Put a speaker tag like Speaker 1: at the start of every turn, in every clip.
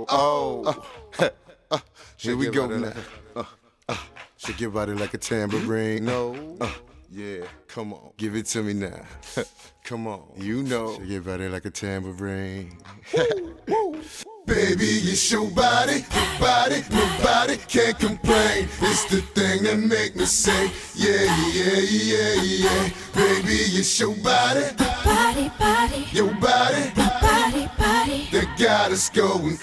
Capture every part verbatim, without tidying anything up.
Speaker 1: oh.
Speaker 2: Uh, uh, here we go now. Uh, uh, shake your body like a tambourine. No. Uh, yeah, come on. Give it to me now. Come on. You know. Shake your body like a tambourine. Baby, it's your body, your body, nobody can't complain. It's the thing that make me say, yeah, yeah, yeah, yeah. Baby, it's your body,
Speaker 3: body, body,
Speaker 2: your body,
Speaker 3: body, body,
Speaker 2: that got us going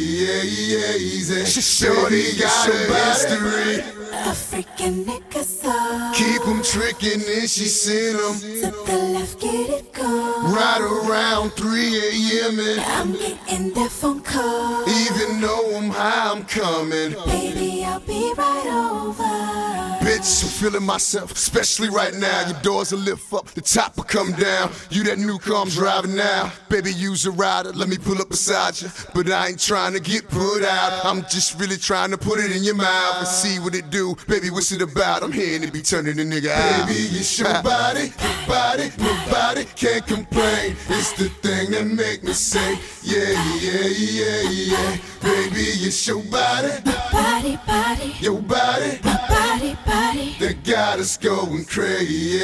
Speaker 2: crazy. Shorty got a history.
Speaker 3: A freaking nigga song.
Speaker 2: Keep them tricking and she sent them
Speaker 3: To the left, get it going.
Speaker 2: right around three A M and
Speaker 3: I'm getting that phone call.
Speaker 2: even though I'm high, I'm coming.
Speaker 3: Baby, I'll be right over.
Speaker 2: Bitch, I'm feeling myself, especially right now. Your doors will lift up, the top will come down. You that new car I'm driving now. Baby, use a rider, let me pull up beside you. But I ain't trying to get put out. I'm just really trying to put it in your mouth and see what it do. Baby, what's it about? I'm hearing it be turning the nigga out. Baby, it's your body, your body, nobody can't complain. It's the thing that make me say, yeah, yeah, yeah, yeah. Baby, it's your body,
Speaker 3: Body, body,
Speaker 2: your body,
Speaker 3: body, body.
Speaker 2: that got us going crazy.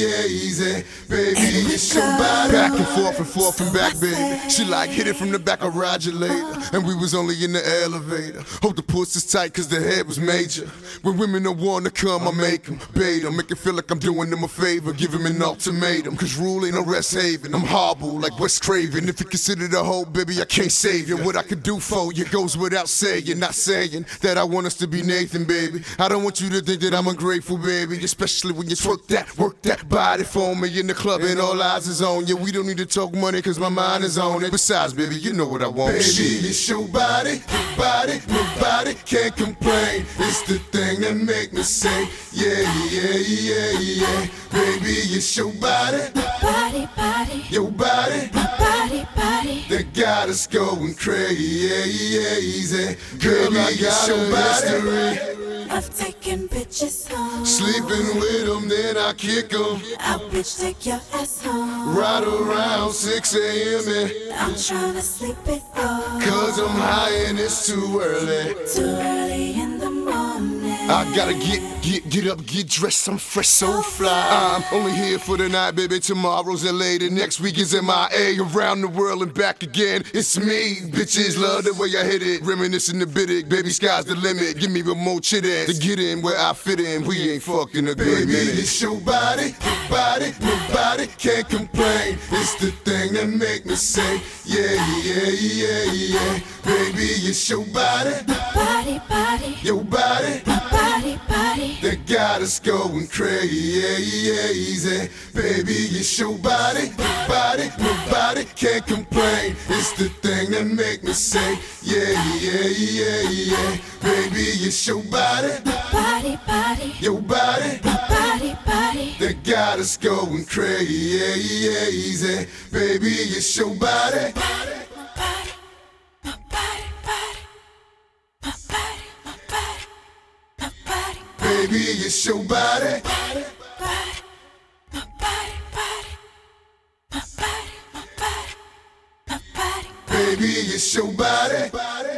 Speaker 2: Baby,
Speaker 3: And we
Speaker 2: it's your
Speaker 3: go.
Speaker 2: body. Back and forth and forth and back, baby. She like hit it from the back of Roger later. And we was only in the elevator. Hope the pussy's tight cause the head was major. When women don't wanna come, I make them, bait them. Make it feel like I'm doing them a favor. Give them an ultimatum. Cause rule ain't no rest haven. I'm horrible like Wes Craven. If you consider the whole, baby, I can't save you. What I could do for you goes without saying. Not saying that I want us to be Nathan, baby. I don't want you to think that I'm ungrateful, baby. Especially when you twerk that, work that body for me in the club and all eyes is on you. We don't need to talk money cause my mind is on it. Besides, baby, you know what I want. Baby, it's your body, your body, nobody can't complain. It's the thing that make me say, yeah, yeah, yeah, yeah. Baby, it's your body,
Speaker 3: Body, body,
Speaker 2: your body,
Speaker 3: body, body.
Speaker 2: that got us going crazy. Girl, I got your body.
Speaker 3: I've taken bitches home.
Speaker 2: Sleeping with them, then I kick them.
Speaker 3: I'll bitch take your ass home.
Speaker 2: Right around six A M and
Speaker 3: I'm tryna sleep it off.
Speaker 2: cause I'm high and it's too early.
Speaker 3: Too early in the morning.
Speaker 2: I gotta get, get, get up, get dressed, I'm fresh, so fly. I'm only here for the night, baby, tomorrow's L A. The next week is M I A, around the world and back again. It's me, bitches love the way I hit it. Reminiscing the bit, baby, sky's the limit. Give me one more chit to get in where I fit in. We ain't fucking a good minute. It's your body, your body, nobody can't complain. It's the thing that make me say, yeah, yeah, yeah, yeah. Baby, it's your body,
Speaker 3: Body, body,
Speaker 2: your body,
Speaker 3: body, body.
Speaker 2: that got us going crazy. Baby, it's your body, your body, nobody can't complain. It's the thing that make me say, yeah, yeah, yeah, yeah. Baby, it's your body,
Speaker 3: Body, body,
Speaker 2: your body,
Speaker 3: body, body.
Speaker 2: that got us going crazy. Baby, it's your body.
Speaker 3: Body, my body, body, my body, my body, my body,
Speaker 2: Baby, it's your body.
Speaker 3: body, body, my body, body, my body, my body, my body.
Speaker 2: Baby, it's your body.